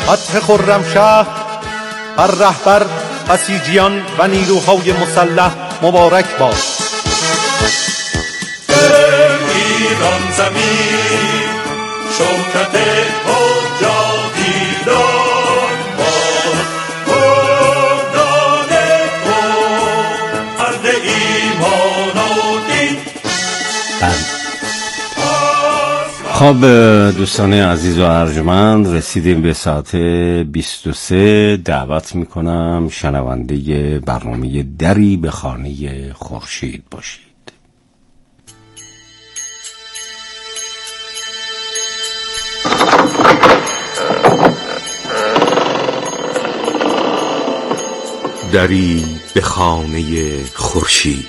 فتح خرمشهر بر رهبر بسیجیان و نیروهای مسلح مبارک باد. ایران زمین شوکت جاویدان باد، مردان تو مرد ایمان و دین. خب دوستان عزیز و ارجمند، رسیدیم به ساعت 23. دعوت میکنم شنونده برنامه دری به خانه خورشید باشید. دری به خانه خورشید.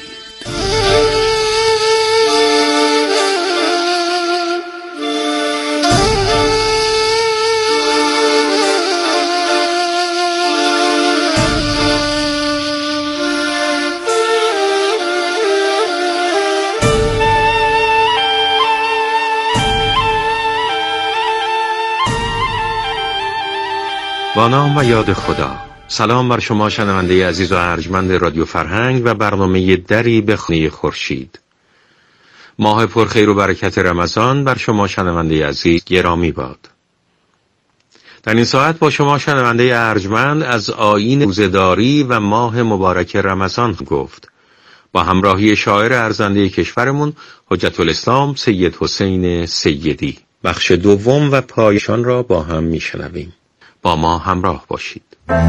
با نام و یاد خدا. سلام بر شما شنونده عزیز و ارجمند رادیو فرهنگ و برنامه دری به خانه خورشید. ماه پرخیر و برکت رمضان بر شما شنونده عزیز گرامی باد. در این ساعت با شما شنونده ارجمند از آیین روزه‌داری و ماه مبارک رمضان گفت، با همراهی شاعر ارزنده کشورمون حجت الاسلام سید حسین سیدی. بخش دوم و پایان را با هم میشنویم. با ما همراه باشید.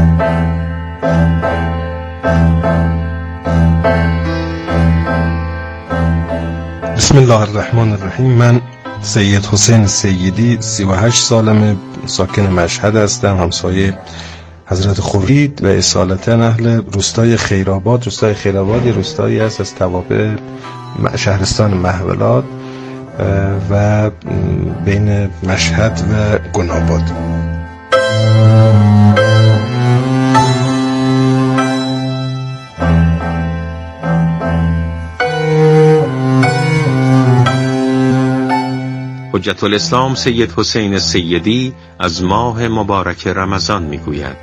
بسم الله الرحمن الرحیم. من سید حسین سیدی 38 سالمه، ساکن مشهد هستم، همسایه حضرت خورشید و اصالتا اهل روستای خیرآباد. روستای خیرآباد روستایی است از توابع شهرستان مهولاد و بین مشهد و گناباد. حجت الاسلام سید حسین سیدی از ماه مبارک رمضان میگوید: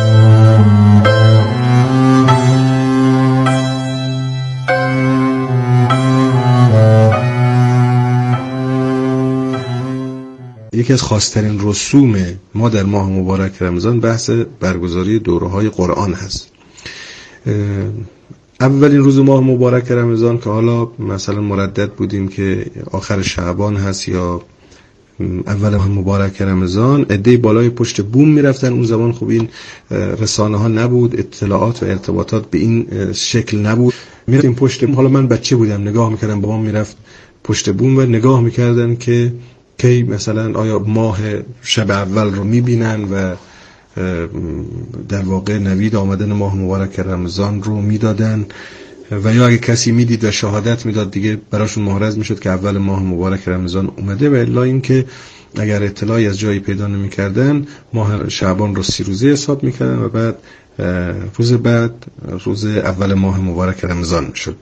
یکی از خاص‌ترین رسوم ما در ماه مبارک رمضان بحث برگزاری دوره‌های قرآن هست. اولین روز ماه مبارک رمضان که حالا مثلا مردد بودیم که آخر شعبان هست یا اول ماه مبارک رمضان، عده‌ای بالای پشت بوم میرفتن. اون زمان خب این رسانه ها نبود، اطلاعات و ارتباطات به این شکل نبود. میرفتیم پشت بوم. حالا من بچه بودم، نگاه میکردم، بابام میرفت پشت بوم و نگاه میکردن که کی مثلا آیا ماه شب اول رو میبینن و در واقع نوید آمدن ماه مبارک رمضان رو میدادن، و یا اگه کسی میدید و شهادت میداد دیگه براشون محرز میشد که اول ماه مبارک رمضان اومده، و الا این که اگر اطلاعی از جایی پیدا نمیکردن ماه شعبان رو 30 روزه حساب میکردن و بعد روز اول ماه مبارک رمضان میشد.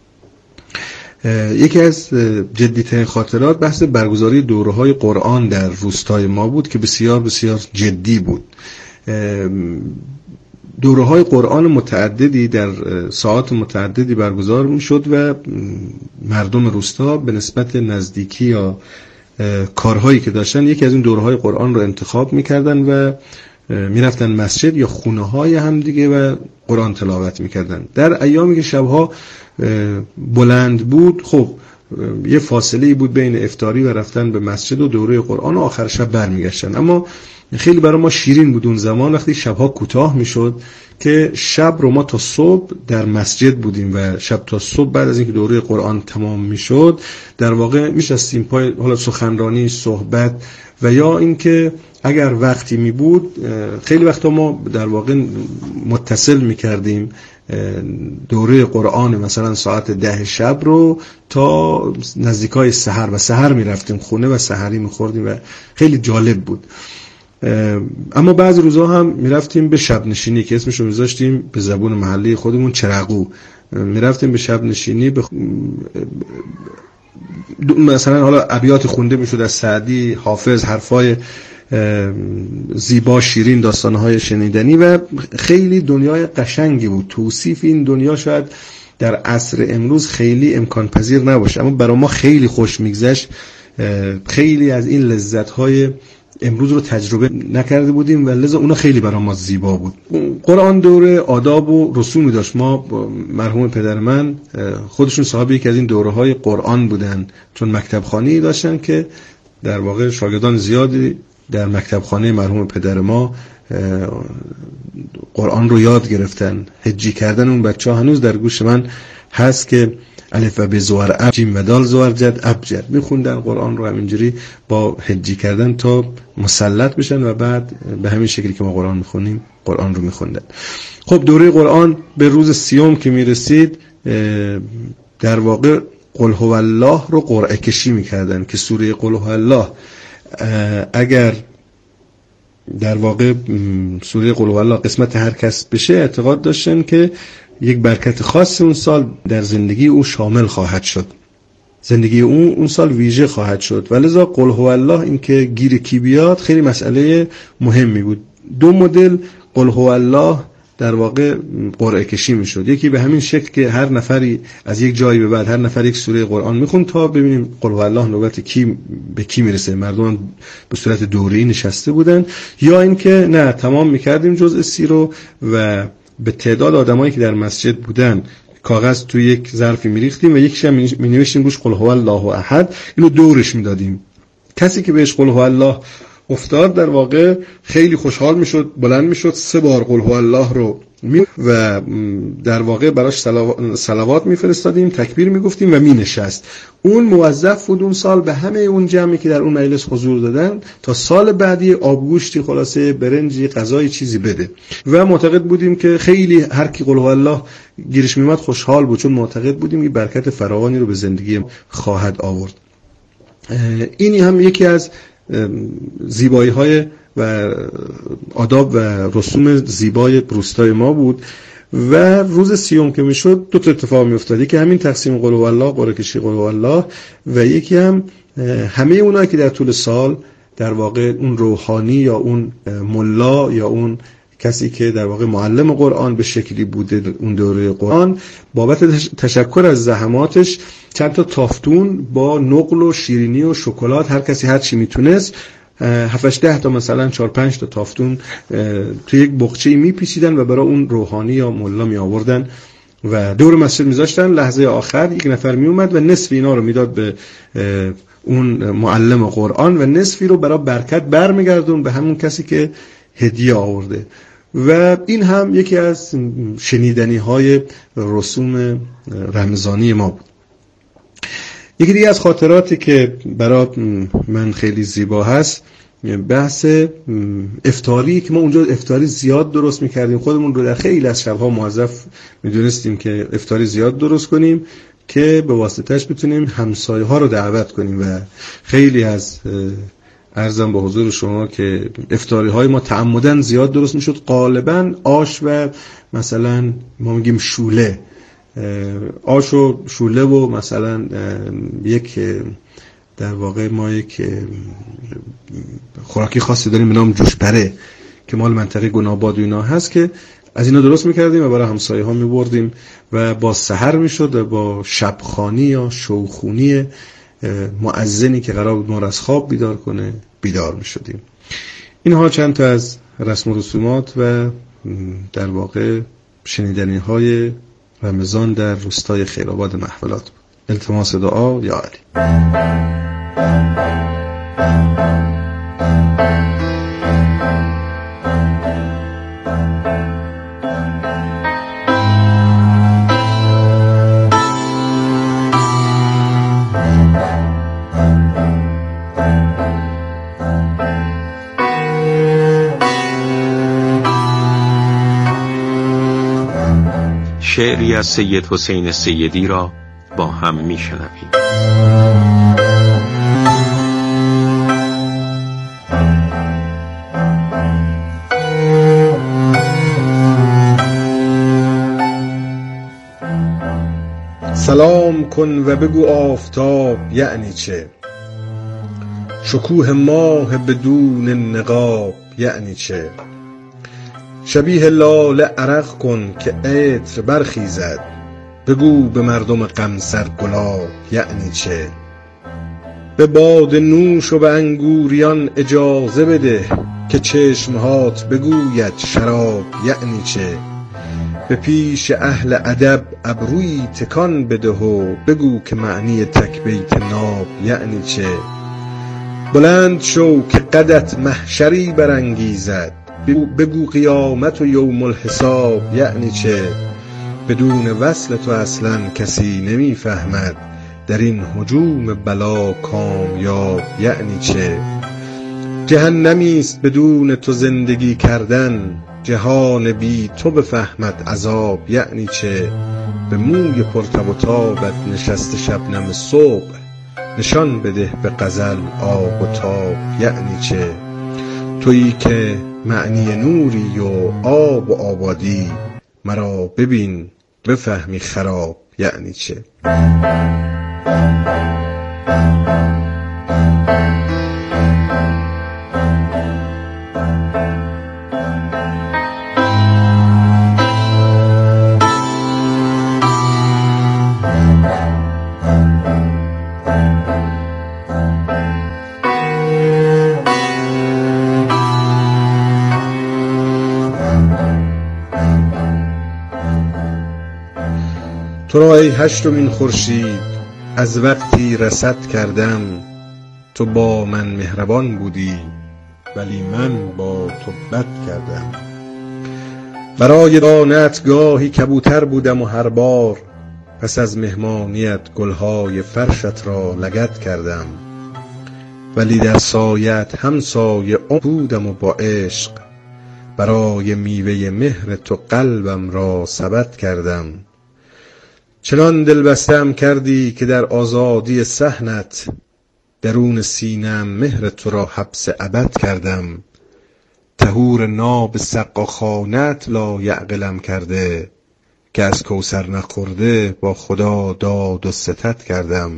یکی از جدی‌ترین خاطرات بحث برگزاری دوره‌های قرآن در روستای ما بود که بسیار بسیار جدی بود. دوره‌های قرآن متعددی در ساعات متعددی برگزار می‌شد و مردم روستا به نسبت نزدیکی یا کارهایی که داشتن یکی از این دوره‌های قرآن رو انتخاب می‌کردن و می‌رفتن مسجد یا خونه‌های هم دیگه و قرآن تلاوت می‌کردن. در ایامی که شب‌ها بلند بود، خب یه فاصله بود بین افطاری و رفتن به مسجد و دوره قرآن و آخر شب برمیگشتن. اما خیلی برای ما شیرین بود اون زمان وقتی شبها کوتاه میشد که شب رو ما تا صبح در مسجد بودیم و شب تا صبح بعد از اینکه دوره قرآن تمام میشد در واقع میشستیم پای حالا سخنرانی، صحبت، و یا اینکه اگر وقتی می بود خیلی وقتا ما در واقع متصل میکردیم دوره قرآن مثلا ساعت 10 شب رو تا نزدیکای سحر و سحر می رفتیم خونه و سحری می خوردیم و خیلی جالب بود. اما بعضی روزها هم می رفتیم به شب نشینی که اسمش رو میذاشتیم به زبون محلی خودمون چرقو. می رفتیم به شب نشینی مثلا حالا ابیات خونده می شد از سعدی، حافظ، حرفای زیبا شیرین، داستانهای شنیدنی و خیلی دنیای قشنگی بود. توصیف این دنیا شاید در عصر امروز خیلی امکان پذیر نباشه، اما برای ما خیلی خوش میگذشت. خیلی از این لذت‌های امروز رو تجربه نکرده بودیم و لذا اونا خیلی برای ما زیبا بود. قرآن دوره آداب و رسومی داشت. ما مرحوم پدر من خودشون صاحب یکی از این دوره‌های قرآن بودن، چون مکتبخانه‌ای داشتن که در واقع شاگردان زیادی در مکتبخانه مرحوم پدر ما قرآن رو یاد گرفتن. هجی کردن اون بچه‌ها هنوز در گوش من هست که الف و ب زوار اب، جیم و دال زوار جد ابجد میخوندن قرآن رو همینجوری با هجی کردن تا مسلط بشن و بعد به همین شکلی که ما قرآن میخونیم قرآن رو میخوندن. خب دوره قرآن به روز 30 که میرسید در واقع قل هو الله رو قرعه کشی میکردن که سوره قل هو الله اگر در واقع سوره قل هو الله قسمت هر کس بشه، اعتقاد داشتن که یک برکت خاص اون سال در زندگی او شامل خواهد شد، زندگی اون سال ویژه خواهد شد. ولذا قل هو الله، این که گیر کی بیاد، خیلی مسئله مهمی بود. 2 مدل قل هو الله در واقع قرعه کشی میشد. یکی به همین شکل که هر نفری از یک جایی به بعد هر نفر یک سوره قرآن میخوند تا ببینیم قل هو الله نوبت کی به کی میرسه. مردم به صورت دوره‌ای نشسته بودن، یا اینکه نه تمام میکردیم جزء 30 رو و به تعداد آدمایی که در مسجد بودن کاغذ توی یک ظرفی میریختیم و یکیش هم مینوشتیم روش قل هو الله احد، اینو دورش میدادیم. کسی که بهش قل هو الله افتاد در واقع خیلی خوشحال میشد، بلند میشد 3 بار قل هو الله رو و در واقع براش صلوات میفرستادیم، تکبیر میگفتیم و مینشست. اون موظف بود اون سال به همه اون جمعی که در اون مجلس حضور دادن تا سال بعدی آبگوشتی، خلاصه برنجی، غذای چیزی بده. و معتقد بودیم که خیلی هر کی قل هو الله گیرش میومد خوشحال بود، چون معتقد بودیم این برکت فراوانی رو به زندگی خواهد آورد. اینی هم یکی از زیبایی های و آداب و رسوم زیبای روستای ما بود. و روز 30 که میشد 2 تا اتفاق میافتاد، که همین تقسیم قل هو الله، قرعه کشی قل هو الله، و یکی هم همه اونایی که در طول سال در واقع اون روحانی یا اون ملا یا اون کسی که در واقع معلم قرآن به شکلی بوده اون دوره قرآن، بابت تشکر از زحماتش چند تا تافتون با نقل و شیرینی و شکلات، هر کسی هر چی میتونست 7-10 تا مثلا 4-5 تا تافتون توی یک بقچه‌ای میپیچیدن و برای اون روحانی یا ملا می آوردن و دور مسجد میذاشتن. لحظه آخر یک نفر میومد و نصف اینا رو میداد به اون معلم قرآن و نصفی رو برای برکت برمیگردون به همون کسی که هدیه آورده. و این هم یکی از شنیدنی های رسوم رمضانی ما بود. یکی دیگه از خاطراتی که برای من خیلی زیبا هست بحث افطاری، که ما اونجا افطاری زیاد درست میکردیم. خودمون رو در خیلی از شبها موظف میدونستیم که افطاری زیاد درست کنیم که به واسطهش بتونیم همسایه ها رو دعوت کنیم. و خیلی از عرضم به حضور شما که افطاری های ما تعمدن زیاد درست میشد. غالبا آش و مثلا ما میگیم شوله، آش و شوله و مثلا یک در واقع ما یک خوراکی خاصی داریم به نام جوشپره که مال منطقه گناباد و اینا هست، که از اینا درست میکردیم و برای همسایه ها میبردیم و با سحر میشد و با شبخانی یا شوخونی مؤذنی که قرار بود ما را از خواب بیدار کنه بیدار میشدیم. اینها چند تا از رسم و رسومات و در واقع شنیدنی های رمضان در روستای خیرآباد محولات بود. التماس دعا یا علی. شعری از سید حسین سیدی را با هم میشنویم. سلام کن و بگو آفتاب یعنی چه، شکوه ماه بدون نقاب یعنی چه؟ شبیه لاله عرق کن که عطر برخیزد، بگو به مردم غمسر گلاب یعنی چه؟ به باد نوش و به انگوریان اجازه بده، که چشمهات بگوید شراب یعنی چه؟ به پیش اهل ادب ابرویی تکان بده و بگو که معنی تک بیت ناب یعنی چه؟ بلند شو که قدت محشری برانگیزد، بگو قیامت و یوم الحساب یعنی چه؟ بدون وصل تو اصلا کسی نمیفهمد، در این هجوم بلا کامیاب یعنی چه؟ جهنمیست بدون تو زندگی کردن، جهان بی تو بفهمد عذاب یعنی چه؟ به موی پرتب و تابت نشست شبنم صبح، نشان بده به غزل آب و تاب یعنی چه؟ تویی که معنی نوری و آب و آبادی، مرا ببین بفهمی خراب یعنی چه؟ تو را ای هشتمین خورشید از وقتی رصد کردم، تو با من مهربان بودی ولی من با تو بد کردم. برای دانت گاهی کبوتر بودم و هر بار، پس از مهمانیت گلهای فرشت را لگد کردم. ولی در سایت همسایه بودم و با عشق، برای میوه مهر تو قلبم را سبد کردم. چنان دل بستم کردی که در آزادی صحنت، درون سینم مهر تو را حبس ابد کردم. طهور ناب سقاخانت لایعقلم کرده، که از کوثر نخورده با خدا داد و ستد کردم.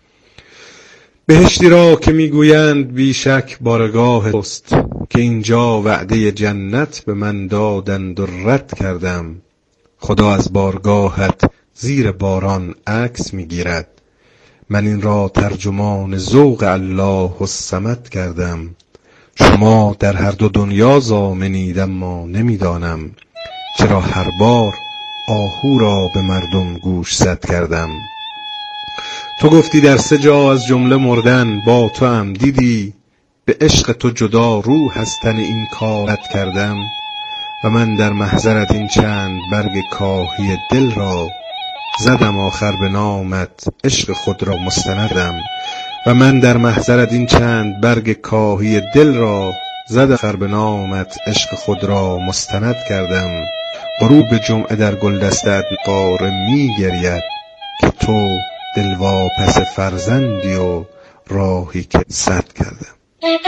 بهشتی را که میگویند بیشک بارگاه است، که اینجا وعده جنت به من دادند و رد کردم. خدا از بارگاهت زیر باران عکس میگیرد، من این را ترجمان ذوق الله الصمد کردم. شما در هر دو دنیا ضامنید اما نمیدانم، چرا هر بار آهو را به مردم گوش زد کردم. تو گفتی در 3 جا از جمله مردن با تو هم، دیدی به عشق تو جدا روح از تن این کارت کردم. و من در محضرت این چند برگ کاهی دل را، زدم آخر به نامت عشق خود را مستندم. و من در محضرت این چند برگ کاهی دل را، زدم آخر به نامت عشق خود را مستند کردم. غروب جمعه در گلدستت قاره می گرید، که تو دلواپس فرزندی و راهی که سد کردم.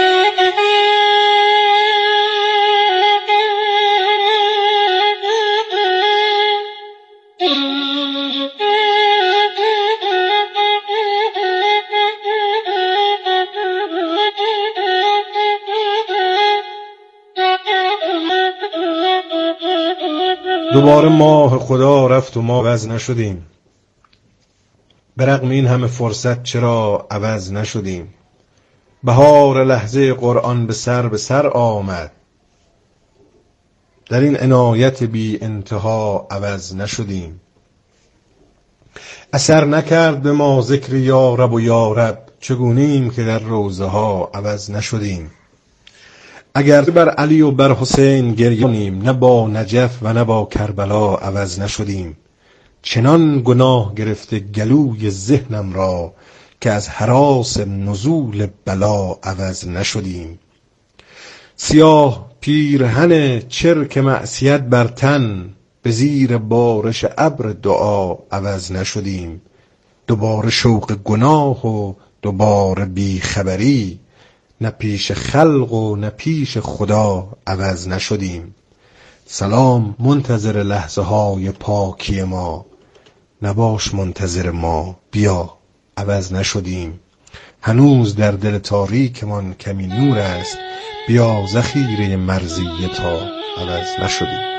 دوباره ماه خدا رفت و ما عوض نشدیم. به رغم این همه فرصت چرا عوض نشدیم؟ بهار لحظه قرآن به سر آمد، در این عنایت بی انتها عوض نشدیم. اثر نکرد به ما ذکر یا رب و یا رب، چگونیم که در روزه ها عوض نشدیم. اگر بر علی و بر حسین گریانیم، نه با نجف و نه با کربلا عوض نشدیم. چنان گناه گرفته گلوی ذهنم را، که از هراس نزول بلا عوض نشدیم. سیاه پیرهن چرک معصیت بر تن، به زیر بارش ابر دعا عوض نشدیم. دوباره شوق گناه و دوباره بیخبری، نه پیش خلق و نه پیش خدا عوض نشدیم. سلام منتظر لحظه های پاکی ما، نباش منتظر ما، بیا عوض نشدیم. هنوز در دل تاریکمان کمی نور است، بیا ذخیره مرضیه تا عوض نشدیم.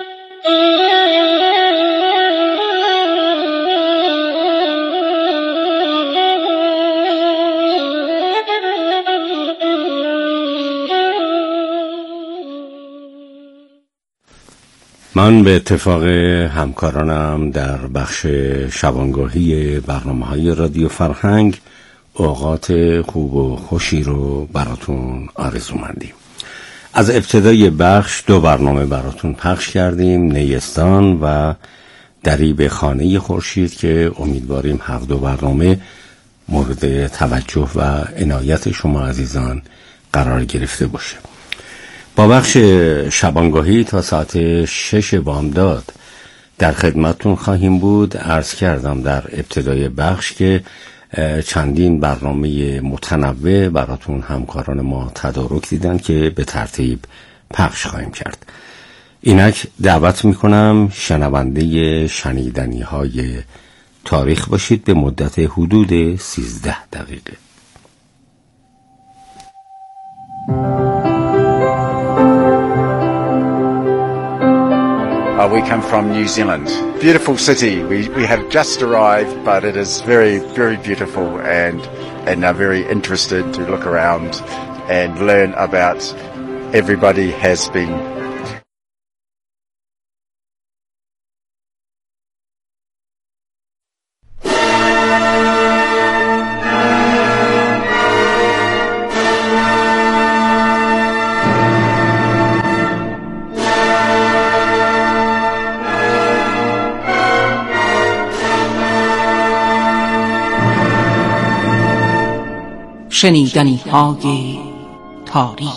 من به اتفاق همکارانم در بخش شبانگاهی برنامه‌های رادیو فرهنگ اوقات خوب و خوشی رو براتون آرزو مندیم. از ابتدای بخش 2 برنامه براتون پخش کردیم، نیستان و دری به خانه خورشید، که امیدواریم هر 2 برنامه مورد توجه و عنایت شما عزیزان قرار گرفته باشه. با بخش شبانگاهی تا ساعت 6 بامداد در خدمتتون خواهیم بود. عرض کردم در ابتدای بخش که چندین برنامه متنوع براتون همکاران ما تدارک دیدن که به ترتیب پخش خواهیم کرد. اینک دعوت میکنم شنونده شنیدنی های تاریخ باشید به مدت حدود 13 دقیقه. We come from New Zealand. Beautiful city. We have just arrived, but it is very, very beautiful, and are very interested to look around and learn about everybody has been. شنیدنی‌های تاریخ.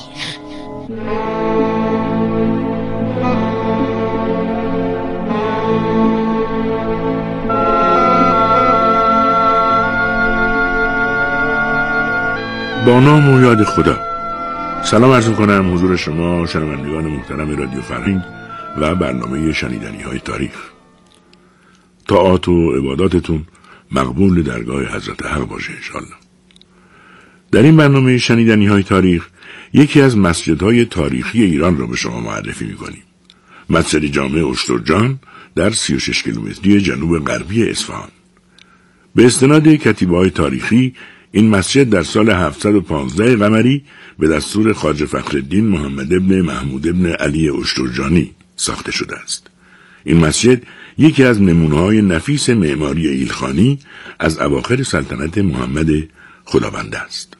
با نام و یاد خدا. سلام عرض می‌کنم حضور شما شنوندگان محترم رادیو فرهنگ و برنامه شنیدنی‌های تاریخ. طاعات و عباداتتون مقبول درگاه حضرت حق باشه انشاءالله. در این برنامه شنیدنی‌های تاریخ یکی از مسجدهای تاریخی ایران را به شما معرفی می‌کنیم. مسجد جامع اشترجان در 36 کیلومتری جنوب غربی اصفهان. به استناد کتیبه‌های تاریخی این مسجد در سال 715 قمری به دستور خواجه فخرالدین محمد ابن محمود ابن علی اشترجانی ساخته شده است. این مسجد یکی از نمونه‌های نفیس معماری ایلخانی از اواخر سلطنت محمد خداوند است.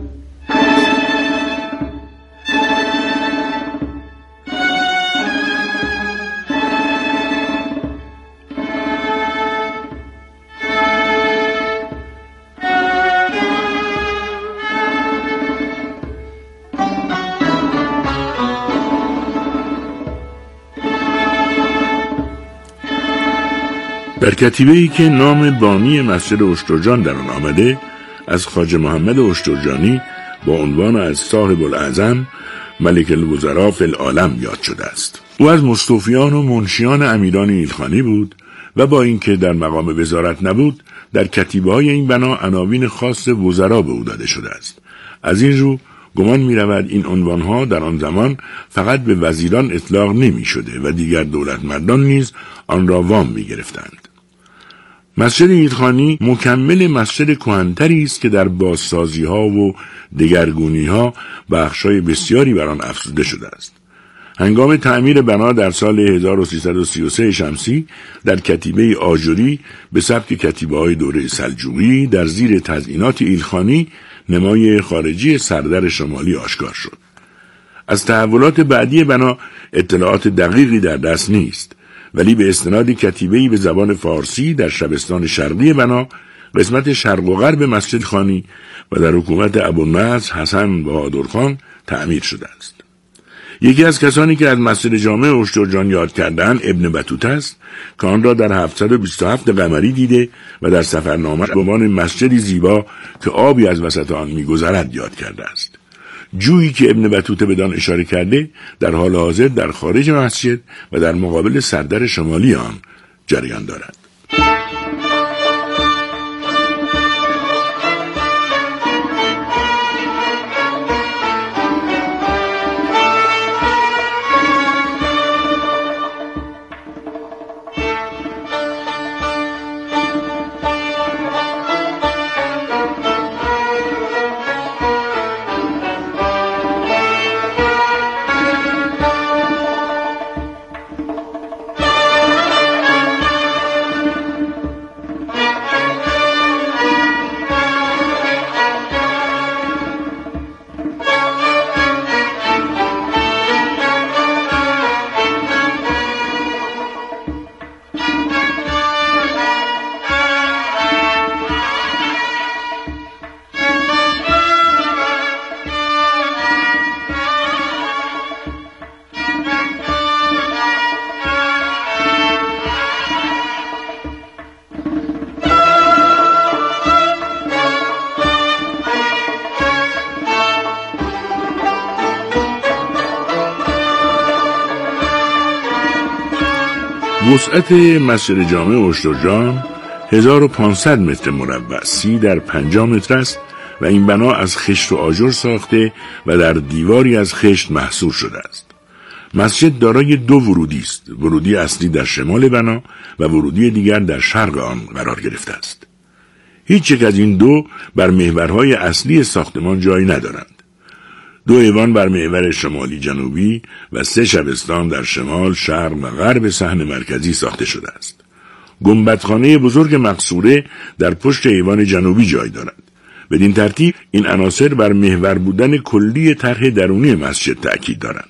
در کتیبه‌ای که نام بانی مسجد اشترجان در آن آمده از خواجه محمد اشترجانی با عنوان از صاحب الاعظم ملک الوزراء فی العالم یاد شده است. او از مستوفیان و منشیان امیران ایلخانی بود و با اینکه در مقام وزارت نبود، در کتیبه‌های این بنا عناوین خاص وزرا به او داده شده است. از این رو گمان می‌رود این عنوانها در آن زمان فقط به وزیران اطلاق نمی‌شده و دیگر دولتمردان نیز آن را وام می‌گرفتند. مسجد ایلخانی مکمل مسجد کهن‌تری است که در بازسازی‌ها و دگرگونی‌ها بخش‌های بسیاری بر آن افزوده شده است. هنگام تعمیر بنا در سال 1333 شمسی در کتیبه آجری به سبک کتیبه‌های دوره سلجوقی در زیر تزیینات ایلخانی نمای خارجی سردر شمالی آشکار شد. از تحولات بعدی بنا اطلاعات دقیقی در دست نیست، ولی به استناد کتیبه‌ای به زبان فارسی در شبستان شرقی بنا قسمت شرق و غرب مسجد خانی و در حکومت ابوالنصر حسن بهادرخان تعمیر شده است. یکی از کسانی که از مسجد جامع اشترجان یاد کردند ابن بطوطه است که آن را در 727 قمری دیده و در سفرنامه به عنوان مسجدی زیبا که آبی از وسط آن می‌گذرد یاد کرده است. جویی که ابن بطوطه بدان اشاره کرده در حال حاضر در خارج مسجد و در مقابل سردر شمالی آن جریان دارد. وسعت مسجد جامع اشترجان 1500 متر مربع 30 در 50 متر است و این بنا از خشت و آجر ساخته و در دیواری از خشت محصور شده است. مسجد دارای 2 ورودی است. ورودی اصلی در شمال بنا و ورودی دیگر در شرق آن قرار گرفته است. هیچ یک از این دو بر محورهای اصلی ساختمان جایی ندارند. 2 ایوان بر محور شمالی جنوبی و 3 شبستان در شمال، شرق و غرب صحن مرکزی ساخته شده است. گنبدخانه بزرگ مقصوره در پشت ایوان جنوبی جای دارد. بدین ترتیب این عناصر بر محور بودن کلی طرح درونی مسجد تأکید دارند.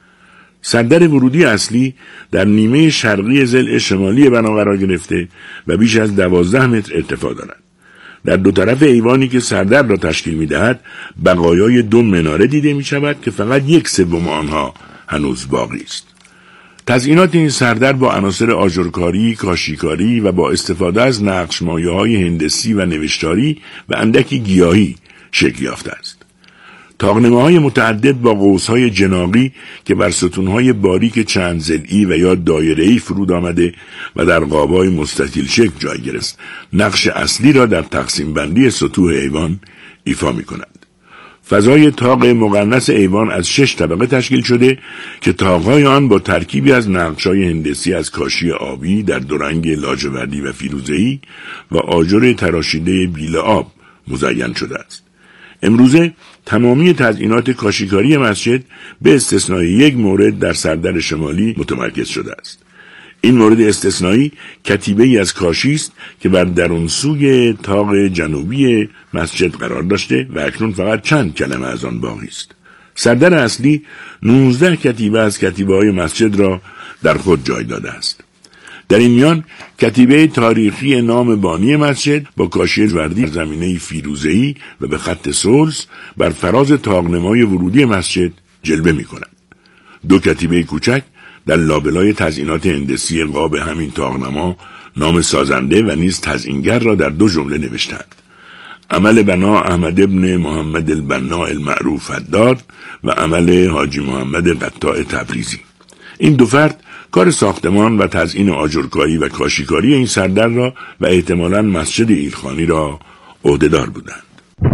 صدر ورودی اصلی در نیمه شرقی ضلع شمالی بنا قرار گرفته و بیش از 12 متر ارتفاع دارد. در 2 طرف ایوانی که سردر را تشکیل می‌دهد بقایای 2 مناره دیده می‌شود که فقط 1/3 آنها هنوز باقی است. تزئینات این سردر با عناصر آجرکاری، کاشیکاری و با استفاده از نقش‌مایه‌های هندسی و نوشتاری و اندکی گیاهی شکل یافته است. طاق‌نماهای متعدد با قوس‌های جناغی که بر ستون‌های باریک چند ضلعی و یا دایره‌ای فرود آمده و در قاب‌های مستطیل شکل جای گرفت، نقش اصلی را در تقسیم بندی سطوح ایوان ایفا می‌کند. فضای طاق مقنس ایوان از 6 طبقه تشکیل شده که طاق‌های آن با ترکیبی از نقش‌های هندسی از کاشی آبی در 2 رنگ لاجوردی و فیروزه‌ای و آجر تراشیده بیل آب مزین شده است. امروزه تمامی تزئینات کاشیکاری مسجد به استثنای 1 مورد در سردر شمالی متمرکز شده است. این مورد استثنایی کتیبه‌ای از کاشی است که بر درون سوی طاق جنوبی مسجد قرار داشته و اکنون فقط چند کلمه از آن باقی است. سردر اصلی 19 کتیبه از کتیبه‌های مسجد را در خود جای داده است. در این میان کتیبه تاریخی نام بانی مسجد با کاشی وردی زمینه فیروزه‌ای و به خط سلس بر فراز طاق‌نمای ورودی مسجد جلوه می‌کند. 2 کتیبه کوچک در لابلای تزئینات هندسی قاب همین طاق‌نما نام سازنده و نیز تزئینگر را در 2 جمله نوشتند: عمل بنا احمد ابن محمد البنا المعروف حداد و عمل حاجی محمد قطاع تبریزی. این 2 فرد کار ساختمان و تزیین آجرکاری و کاشیکاری این سردر را و احتمالاً مسجد ایلخانی را عهده‌دار بودند.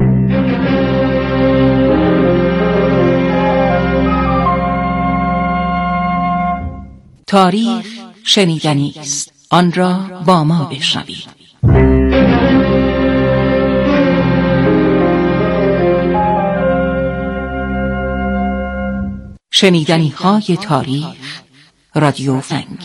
تاریخ شنیدنی است، آن را با ما بشنوید. شنیدنی‌های تاریخ، رادیو فنگ.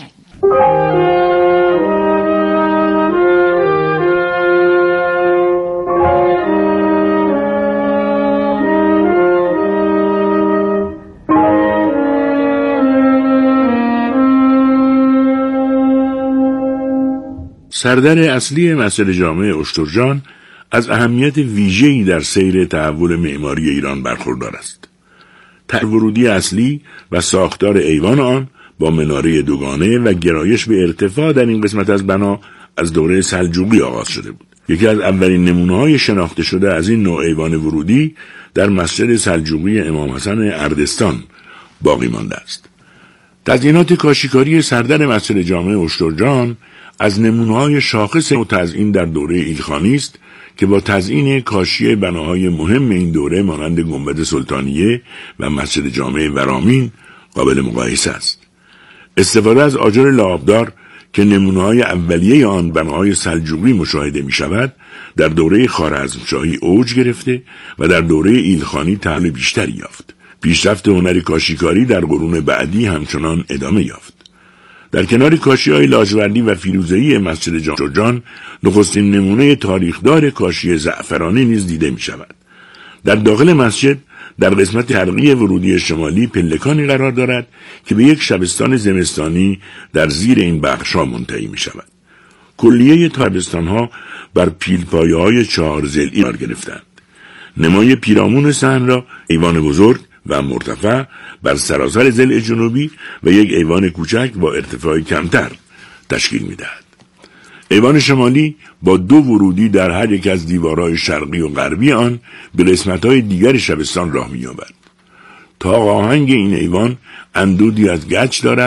سردر اصلی مسجد جامع اشترجان از اهمیت ویژه‌ای در سیر تحول معماری ایران برخوردار است. ورودی اصلی و ساختار ایوان آن با مناره 2 گانه و گرایش به ارتفاع در این قسمت از بنا از دوره سلجوقی آغاز شده بود. یکی از اولین نمونه‌های شناخته شده از این نوع ایوان ورودی در مسجد سلجوقی امام حسن اردستان باقی مانده است. تزئینات کاشیکاری سردر مسجد جامع اشترجان از نمونه‌های شاخص تزئین در دوره ایلخانی است که با تزئین کاشی بناهای مهم این دوره مانند گنبد سلطانیه و مسجد جامع ورامین قابل مقایسه است. استفاده از آجر لعابدار که نمونه‌های اولیه آن بناهای سلجوقی مشاهده می‌شود، در دوره خوارزمشاهی اوج گرفته و در دوره ایلخانی تحول بیشتری یافت. پیشرفت هنر کاشیکاری در قرون بعدی همچنان ادامه یافت. در کنار کاشی‌های لاجوردی و فیروزه‌ای مسجد جان نخستین نمونه تاریخدار کاشی زعفرانی نیز دیده می‌شود. در داخل مسجد در قسمت شرقی ورودی شمالی پلکانی قرار دارد که به یک شبستان زمستانی در زیر این بخش‌ها منتهی می‌شود. کلیه تابستان‌ها بر پیلپایه‌های 4 ضلعی قرار گرفتند. نمای پیرامون صحن را ایوان بزرگ و مرتفع بر سراسر ضلع جنوبی و یک ایوان کوچک با ارتفاع کمتر تشکیل می‌دهد. ایوان شمالی با 2 ورودی در هر یک از دیوارهای شرقی و غربی آن به قسمت‌های دیگر شبستان راه می‌یابد. طاق آهنگ این ایوان اندودی از گچ دارد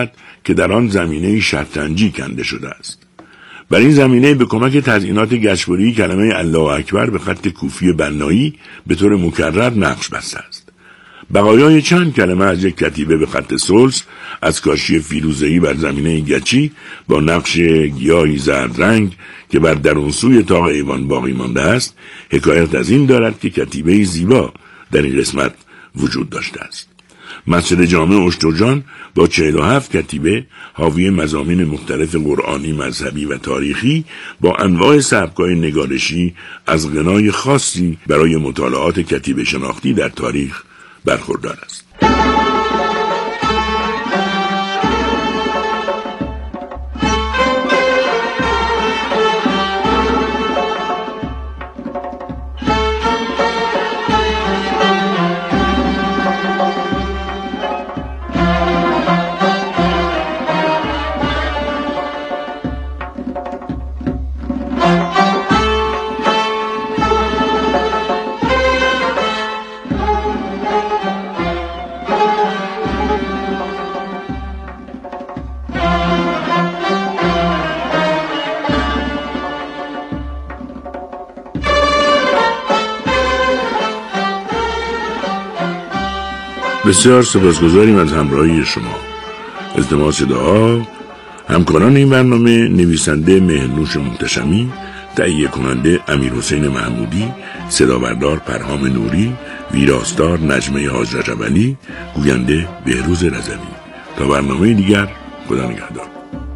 که در آن زمینه شطرنجی کنده شده است. بر این زمینه به کمک تزیینات گچبری کلمه الله اکبر به خط کوفی بنایی به طور مکرر نقش بسته است. بقایای چند کلمه از یک کتیبه به خط سلس از کاشی فیروزه‌ای بر زمینه گچی با نقش گیاهی زرد رنگ که بر درونسوی طاق ایوان باقی مانده است حکایت از این دارد که کتیبه زیبا در این قسمت وجود داشته است. مسجد جامع اشترجان با 47 کتیبه حاوی مضامین مختلف قرآنی، مذهبی و تاریخی با انواع سبک‌های نگارشی از غنای خاصی برای مطالعات کتیبه شناختی در تاریخ برخوردار است. بسیار سپاسگزاریم از همراهی شما. التماس دعا. همکاران این برنامه نویسنده مهرنوش محتشمی، تهیه کننده امیرحسین محمودی، صدابردار پرهام نوری، ویراستار نجمه حاج رجبعلی، گوینده بهروز رضوی. تا برنامه دیگر، خدا نگهدار.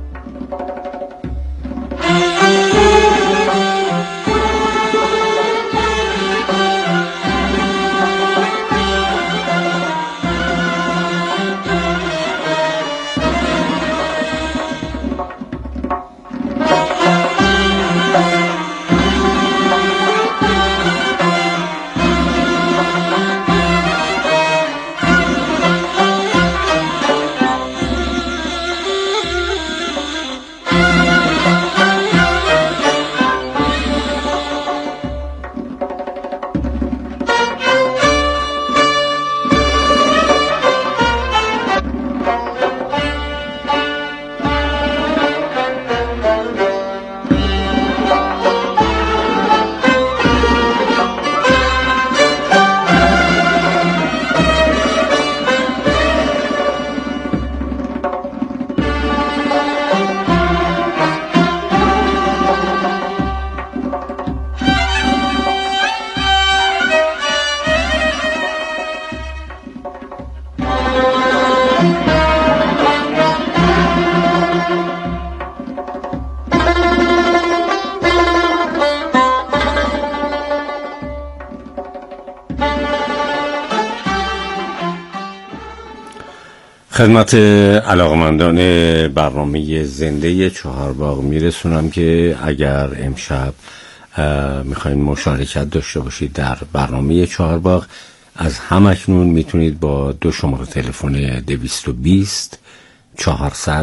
خدمت علاقمندان برنامه زنده چهارباغ میرسونم که اگر امشب میخواین مشارکت داشته باشید در برنامه چهارباغ، از همکنون میتونید با 2 شماره تلفن 220 400